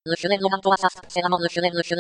Le chelem lomantoa sast, seramon le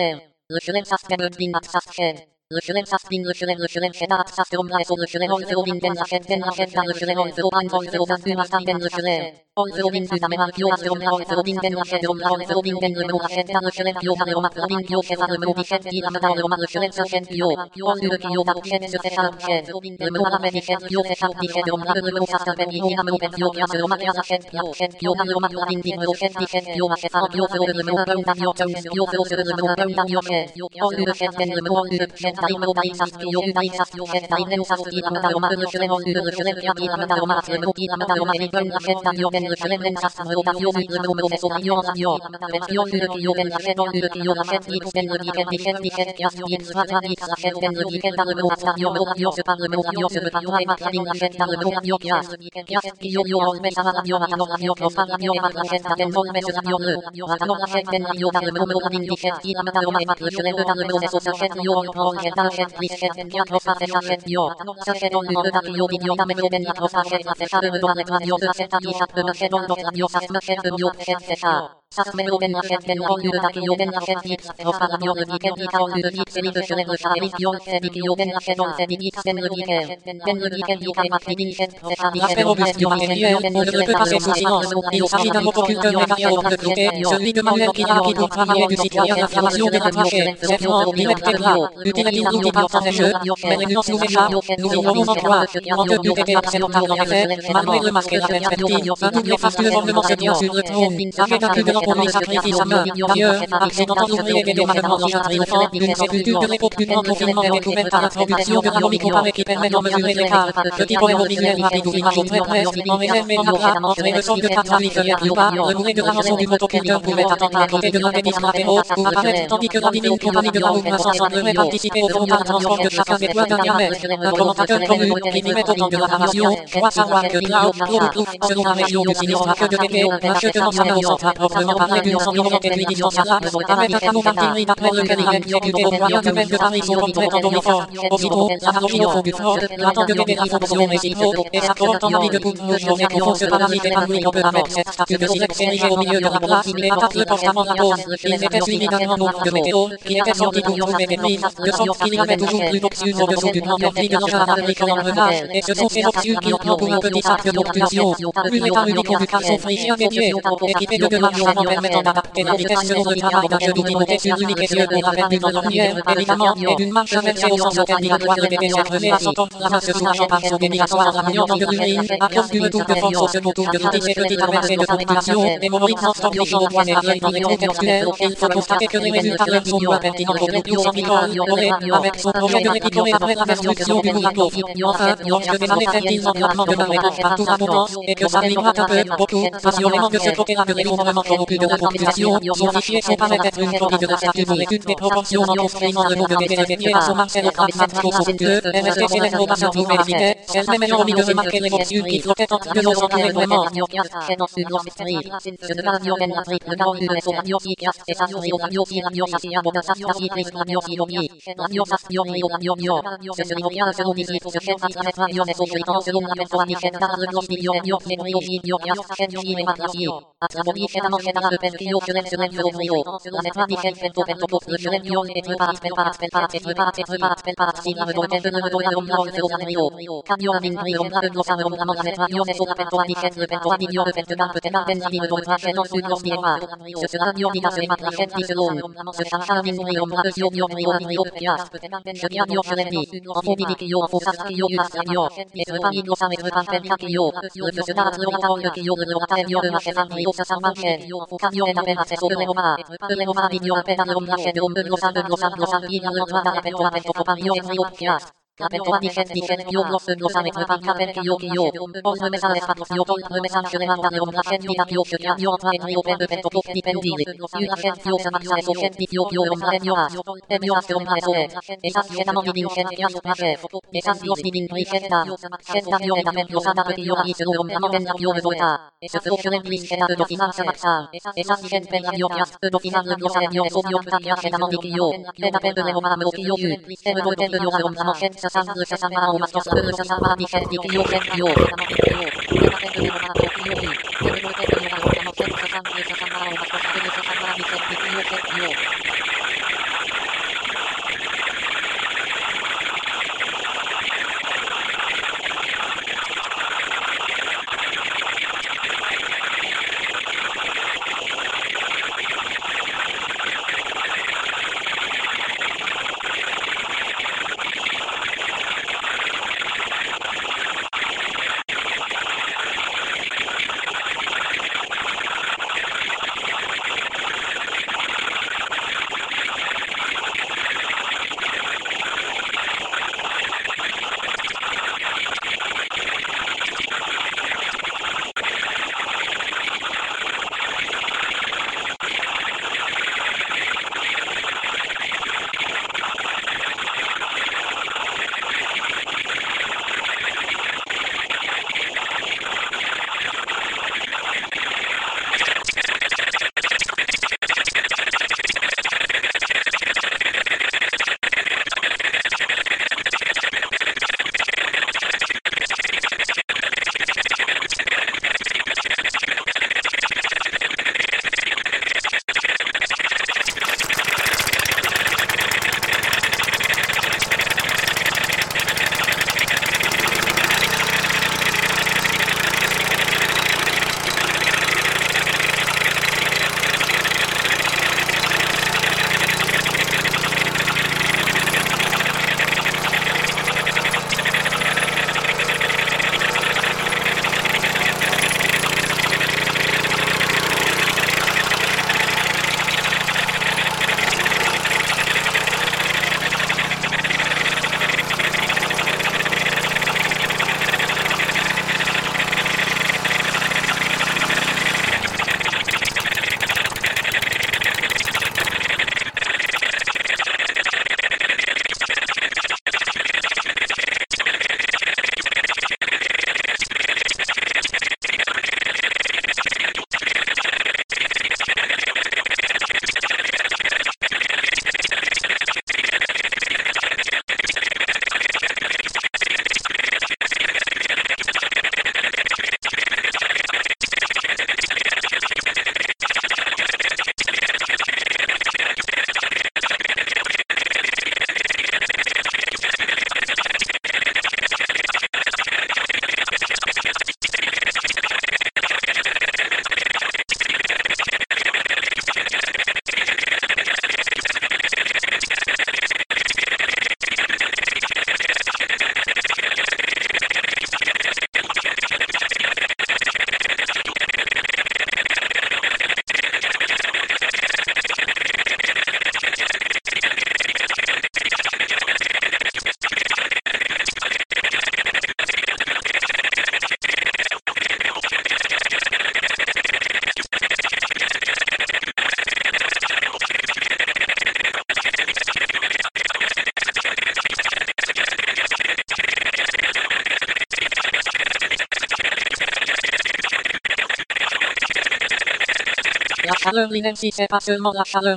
chelem sast bin at sast shed. Le chelem sast bin le chelem shedat sast romla eso le chelem on zero bin den la shed dan le chelem on zero bin on zero dan du mastan den le chelem. On zero bin du zamemal kio as romla on zero bin den la shed romla on zero bin den le mo la shed dan le chelem kio van romat la bin kio cheva le mo bi shed di la mada le romat le chelem sa shed kio. On du kio da shed se se shalom shed. Le mo la me shed kio se shal di shed romla le mo sast ben i na mo ben kio kio se romat ya shed kio dan romat la bin di mo shed di shed kio ma se sa kio zero le mo ben dan yo tons kio zero le mo ben dan yo shed. On du shed ben le mo on du shed dai mo dai sast kio dai sast yo shed dai le sast di la mada romat le chelem on du le chelem ya di la mada romat le mo di la mada romat ni ben la shed dan yo ben le chelem len sast mo da yo le mo me so yo sa yo. Ben yo du kio ben la shed on du kio la shed di ben le di shed ya di swa di la shed ben le di dan le mo sa yo se parle mo yo se pa yo ma din la shed dan le mo yo ya kio yo on me sa la yo ma la yo pro fa la yo ma la shed dan on me sa yo le la shed ben yo dan le mo din di shed di la mada romat le chelem dan le mo so sa shed yo on shed dan shed di shed ya pro fa sa shed yo sa shed on le da yo di yo da me ben ya pro fa shed la sa le do le yo sa shed di shed me shed on la yo sa me shed yo shed sa sas me ben la shed ben on le da yo ben la shed di pro fa la yo le di ken di ta on le di se li de chelem le sa li yo shed di yo ben la shed on shed di ben le di ben le di ken di ka ma di shed sa di L'aspect robuste du matériel, on ne peut passer sous silence. Il s'agit d'un motoculteur métallique de côté, celui de Manuel Pilar qui pour travailler du citoyen l'affirmation de la trachée. C'est franc, il est là. Utilise l'outil par son écheux, mais les nuances nous échappent. Nous ignorons en quoi. En deux buts était acceptable en effet, malgré le masque et la perspective. Un double fastueusement se tient sur le trône. Avec un cul de pour lui sacrifice à main. D'ailleurs, accidentant d'ouvrir et démarrement déjà triomphant, une sépulture de l'époque du grand confinement est découverte à l'introduction de l'alomi comparé qui permet d'en mesurer l'écart. Petit poème visuel rapide ou image au très près, en élève médiocre, entre le sol de 4 aurifères plus bas, le bruit de la rançon du motoculteur pouvait attendre à côté de l'organisme latéraux, pour apparaître tandis que la divine compagnie de la route semblerait participer au frontal transport de chacun des toits d'un diamètre. Un commentateur connu, qui vivait au temps de la narration, croit savoir que Cloud, selon la région du sinistre que de Tété, achetant sa main au centre, proprement parlé d'une enseignante et lui dispensable, avec un canon d'artillerie d'après lequel il exécutait au moyen de même de Paris son portrait en uniforme. Aussitôt, l'analogie au fond du fort, l'attente de Tété la fonction réciproque, et sa cohorte en habit de toute rouge journée profond se parasite épanoui qu'on peut avec cette statue de silex érigée au milieu de la place, et attaque le constamment la pause. Il était suivi d'un grand nombre de météos, qui étaient sortis pour trouver des mises, de sorte qu'il y avait toujours plus d'oxydes au-dessous du plan perdu de l'engin fabriquant l'engrenage, et ce sont ces oxydes qui ont pour un petit sac d'obstruction. Plus métal unique du caleçon phrygien dédié, équipé de deux marches avant permettant d'adapter la vitesse selon le travail d'un jeu d'outils monté sur l'unique essieu pour la perdu dans l'ornière, évidemment, et d'une marche inversée au sens alternatoire et des déchets à son temps, la main se soulageant par son dénigratoire en ramenant dans de l'urine, à cause d'une tour de force au second tour de l'outil ces petites avancées de fluctuation, des moments non-stop au point nerveux dans les contextuels, il faut constater que les résultats leur sont moins pertinents pour nous tous en Nicole, avec son projet de répicorer après la destruction du Mourato. Enfin, lorsque des années fertiles en traitement de main répandent partout à abondance, et que ça vibrate un peu, beaucoup, passionnément de ce côté-là de l'effondrement corrompu de la population, son fichier son paraît être une copie de la statue pour l'étude des proportions en construisant le mot de Bénédictier à son Marcel au crâne somptueux, et resté célèbre au bassin pour Bénédictier, celle-même ayant omis de remarquer les morsures qui flottaient entre deux os entourés vraiment. L'apertura dicet yo glosa me prepar capel yo. Os me mesa espatos yo tol me mesa que levanta de onda gente da yo que yo otra en rio pende pento pop dipendile. Y la gente yo se maxa eso gente yo onda en yo as. En yo as que onda eso es. Esas que estamos viviendo gente que hace placer. Esas dios viviendo y gente da. Gente da yo en la mente yo sada que yo y se lo onda no venga yo de vuelta. Ese fue que le dice que do final se maxa. Esas gente pensa yo que hace do final yo se yo eso yo que hace estamos viviendo. Le da pende le goma me lo que yo. Se me do pende yo a onda no gente se salva o más cosas de se salva mi gente que yo gente yo. Se me do pende le goma me lo que yo. Se me do pende le goma no gente se salva o más cosas de se salva mi gente. La chaleur l'inertie c'est pas seulement la chaleur.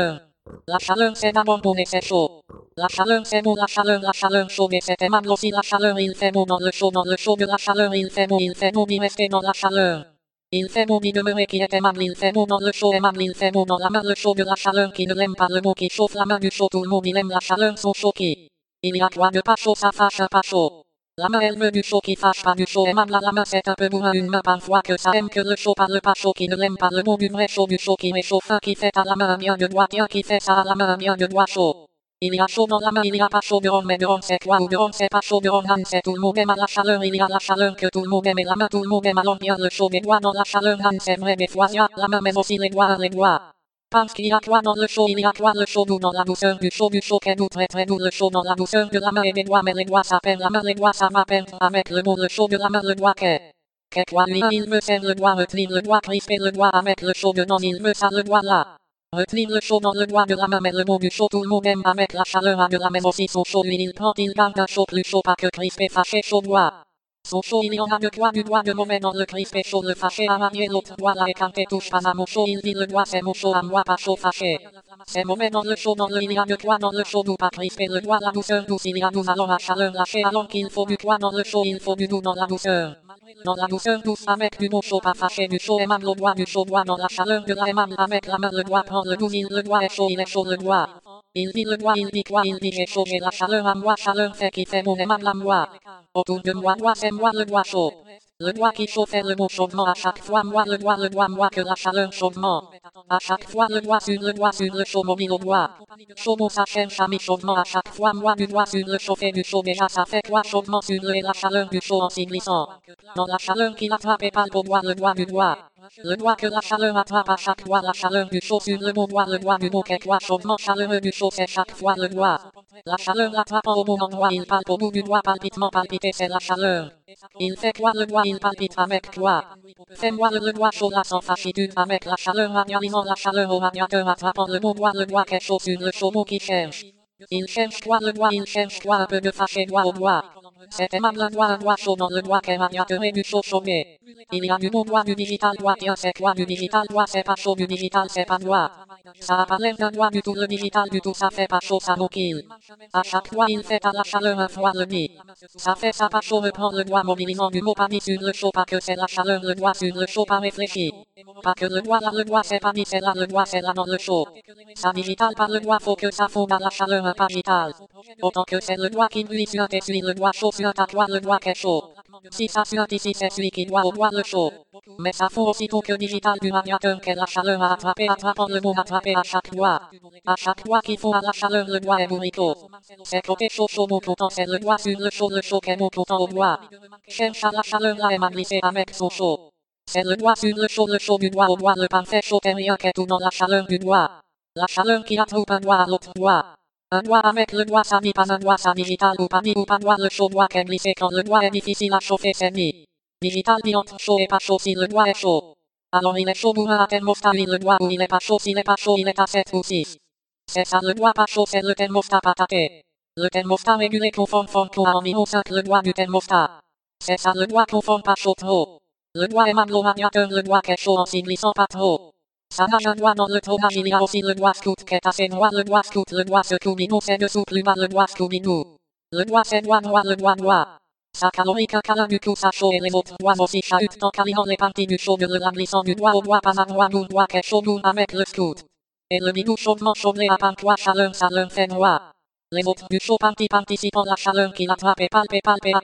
La chaleur c'est d'abord bon et c'est chaud. La chaleur c'est bon, la chaleur chaude et c'est aimable aussi. La chaleur il fait bon dans le chaud de la chaleur il fait bon d'y rester dans la chaleur. Il fait bon d'y demeurer qui est aimable, il fait bon dans le chaud aimable, il fait bon dans la main le chaud de la chaleur qui ne l'aime pas le mot qui chauffe la main du chaud, tout le monde il aime la chaleur son chaud qui. Il y a quoi de pas chaud, ça fâche un pas chaud. La main elle veut du chaud qui fâche pas du chaud aimable, la main c'est un peu bourrin une main parfois que ça aime que le chaud par le pas chaud qui ne l'aime pas le mot du vrai chaud du chaud qui réchauffe qui fait à la main un bien de doigt, tiens qui fait ça à la main un bien de doigt chaud. Il y a chaud dans la main, il y a pas chaud dehors, mais dehors c'est quoi ou dehors c'est pas chaud dehors Han c'est tout le monde aime à la chaleur, il y a la chaleur que tout le monde aime et la main tout le monde aime alors bien le chaud des doigts dans la chaleur Han c'est vrai des fois y a la main mais aussi les doigts. Parce qu'il y a quoi dans le chaud, il y a quoi le chaud doux dans la douceur du chaud qui est doux très doux le chaud dans la douceur de la main et des doigts mais les doigts ça perd la main les doigts ça va perdre avec le mot le chaud de la main le doigt qu'est quoi lui il me serre le doigt retire le doigt crisper le doigt avec le chaud dedans il me ça le doigt là. Retire le chaud dans le doigt de la main mais le mot du chaud tout le monde aime avec la chaleur à de la main aussi son chaud lui il prend il garde un chaud plus chaud pas que crispé fâché chaud doigt. Son chaud il y en a de quoi du doigt de mauvais dans le crispé chaud le fâché à manier l'autre doigt là écarté touche pas à mon chaud il dit le doigt c'est mon chaud à moi pas chaud fâché. C'est mauvais dans le chaud dans le il y a de quoi dans le chaud doux pas crispé le doigt la douceur douce il y a douce alors la chaleur lâchée alors qu'il faut du quoi dans le chaud il faut du doux dans la douceur. Dans la douceur douce avec du mot chaud pas fâché du chaud aimable au doigt du chaud doigt dans la chaleur de la aimable avec la main le doigt prend le doux il le doigt est chaud il est chaud le doigt. Il dit le doigt il dit quoi il dit j'ai chaud j'ai la chaleur à moi chaleur fait qui fait mon aimable à moi. Autour de moi doigt c'est moi le doigt chaud. Le doigt qui chauffe est le mot chaudement à chaque fois moi le doigt moi que la chaleur chaudement. À chaque fois le doigt sur le chaud mobile au doigt. Chaudement ça cherche à mi chaudement à chaque fois moi du doigt sur le chauffe et du chaud déjà ça fait quoi chaudement sur le et la chaleur du chaud en s'y glissant. Dans la chaleur qui l'attrape et palpe au doigt le doigt du doigt. Le doigt que la chaleur attrape à chaque fois la chaleur du chaud sur le mot doigt le doigt du mot qu'est quoi chaudement chaleureux du chaud c'est chaque fois le doigt. La chaleur l'attrape au bon endroit il palpe au bout du doigt palpitement palpiter c'est la chaleur. Il fait quoi le doigt il palpite avec quoi. Fais-moi le doigt chaud là sans fâchitude avec la chaleur radialisant la chaleur au radiateur attrapant le doigt qu'est chaud sur le chaud mot qui cherche. Il cherche quoi le doigt il cherche quoi un peu de fâché doigt au doigt. C'est aimable un doigt chaud dans le doigt qu'est radiateur et du chaud chauffé. Il y a du bon doigt du digital doigt tiens c'est quoi du digital doigt c'est pas chaud du digital c'est pas doigt. Ça a pas l'air d'un doigt du tout le digital du tout ça fait pas chaud ça moquille. À chaque fois il fait à la chaleur un froid le dit. Ça fait ça pas chaud reprend le doigt mobilisant du mot pas dit sur le chaud pas que c'est la chaleur le doigt sur le chaud pas réfléchi. Pas que le doigt là le doigt c'est pas dit c'est là le doigt c'est là dans le chaud. Ça digital par le doigt faut que ça fonde à la chaleur un pas digital. Autant que c'est le doigt qui lui suinte et suit le doigt chaud suinte à toi le doigt qu'est chaud. Si ça suinte ici c'est celui qui doit au doigt le chaud. Mais ça fond aussitôt que digital du radiateur qu'est la chaleur à attraper attrapant le mot attraper à chaque doigt. À chaque doigt qui fond à la chaleur le doigt est bourricot. C'est côté chaud chaud mot content c'est le doigt sur le chaud qu'est mot content au doigt. Cherche à la chaleur là et m'a glissé avec son chaud. C'est le doigt sur le chaud du doigt au doigt le parfait chaud est rien qu'est tout dans la chaleur du doigt. La chaleur qui attrape un doigt à l'autre doigt. Un doigt avec le doigt ça dit pas un doigt ça digital ou pas doigt le chaud doigt qu'est glissé quand le doigt est difficile à chauffer c'est dit. Digital dit entre chaud et pas chaud si le doigt est chaud. Alors il est chaud bourrin à thermostat oui le doigt ou il est pas chaud s'il est pas chaud il est à 7 ou 6. C'est ça le doigt pas chaud c'est le thermostat pas tapé. Le thermostat régulé conforme à environ 5 le doigt du thermostat. C'est ça le doigt conforme pas chaud trop. Le doigt aimable au radiateur le doigt qu'est chaud en s'y glissant pas trop. Ça nage un doigt dans le tronage il y a aussi le doigt scout qui est assez droit le doigt scout le doigt Scooby-Doo c'est dessous plus bas le doigt Scooby-Doo. Le doigt c'est doigt droit le doigt droit. Ça calorique un câlin du coup ça chaud et les autres doigts aussi chahutent en câlinant les parties du chaud de le glissant du doigt au doigt pas à droit d'où doigt qu'est chaud d'où avec le scout. Et le bidou chaudement chaudé à part toi chaleur ça leur fait droit. Les autres du chaud participant la chaleur qui l'attrape et palpe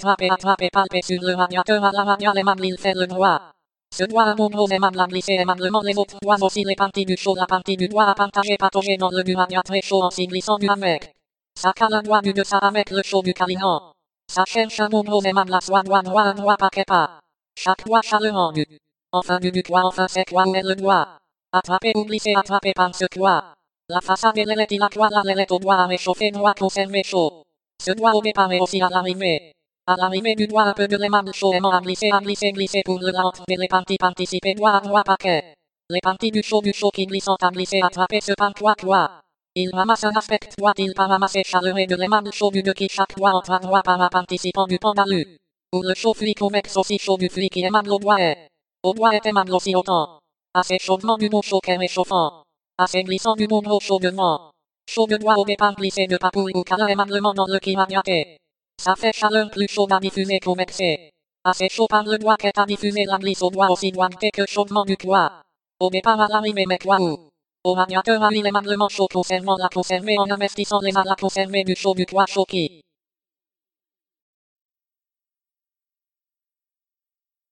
sur le radiateur à la radiale aimable il fait le droit. Ce doigt un bon gros aimable à glisser aimablement les autres doigts aussi les parties du chaud la partie du doigt à partager patauger dans le du radiateur chaud en s'y glissant du avec. Ça cale un doigt du de ça avec le chaud du câlinant. Ça cherche un bon gros aimable à soi doigt droit un doigt paquet pas. Chaque doigt chaleur en du. Enfin du doigt enfin c'est quoi où est le doigt. Attraper ou glisser attraper par ce doigt. La façade et l'ailette il a quoi la l'ailette au doigt à réchauffer doigt conserver chaud. Ce doigt au départ est aussi à l'arrivée. À l'arrivée du doigt un peu de l'aimable chaud aimant à glisser pour le lentre et les parties participer doigt à doigt paquet. Les parties du chaud qui glissant à glisser attraper ce par quoi. Il ramasse un aspect doigt il part ramasser chaleureux de l'aimable chaud du de qui chaque doigt entre à droit par un participant du pandalu. Pour le chaud fluide convexe aussi chaud du fluide qui aimable au doigt est. Au doigt est aimable aussi autant. Assez chaudement du mot chaud réchauffant. Assez glissant du mot gros chaud de vent. Chaud de doigt au départ glissé de papouille ou câlin aimablement dans le qui radiaté. Ça fait chaleur plus chaude à diffuser qu'au vexé. Assez chaud par le doigt qu'est à diffuser la glisse au doigt aussi doigté que chaudement du doigt. Au départ à l'arrivée mais quoi où? Au radiateur à l'huile aimablement chaud conservant la conserver en investissant les à la conserver du chaud du toit chaud qui.